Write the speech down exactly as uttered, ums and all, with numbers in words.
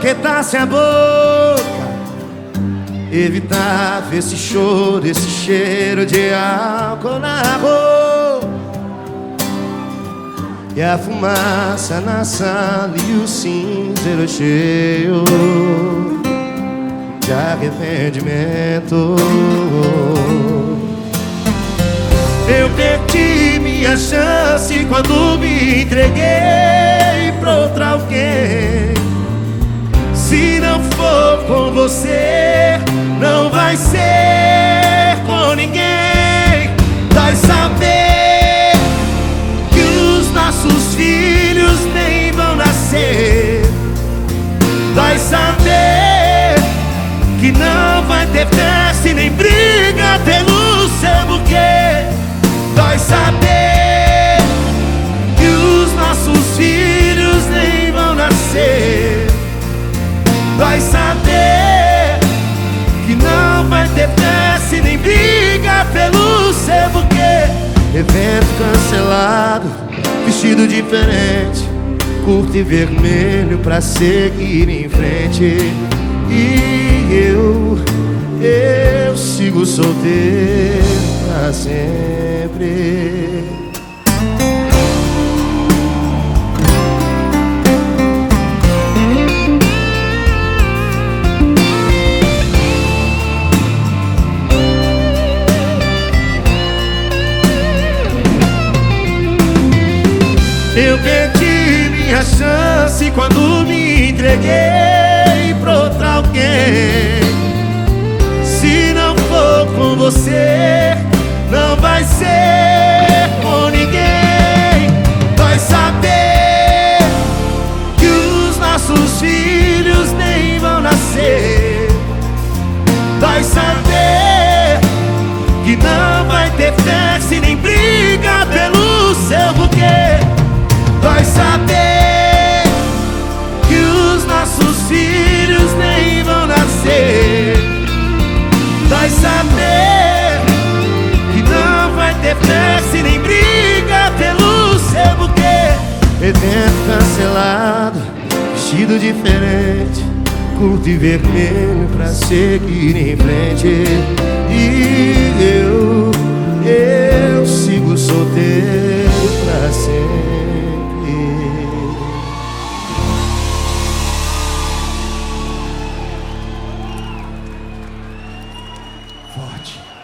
ajeitasse a boca, evitava esse choro, esse cheiro de álcool na roupa, e a fumaça na sala e o cinzeiro cheio de arrependimento. Eu perdi minha chance quando me entreguei pra outra alguém. Se não for com você, não vai ser com ninguém. Dói saber que os nossos filhos nem vão nascer. Dói saber que não vai ter festa e nem briga pelo seu buquê. Dói saber que os nossos filhos nem vão nascer. Dói saber que não vai ter festa e nem briga pelo seu buquê. Evento cancelado, vestido diferente, curto e vermelho pra seguir em frente. E eu, eu sigo solteiro pra sempre. Eu perdi minha chance quando me entreguei pra outra alguém. Se não for com você, não vai ser com ninguém. Dói saber que os nossos filhos nem vão nascer. Dói saber que não vai ter festa e nem briga pelo seu buquê. Dói saber que os nossos filhos nem vão nascer. Dói saber que não vai ter festa e nem briga pelo seu buquê. Evento cancelado, vestido diferente, curto e vermelho pra seguir em frente. E eu, eu sigo solteiro pra sempre. Forte.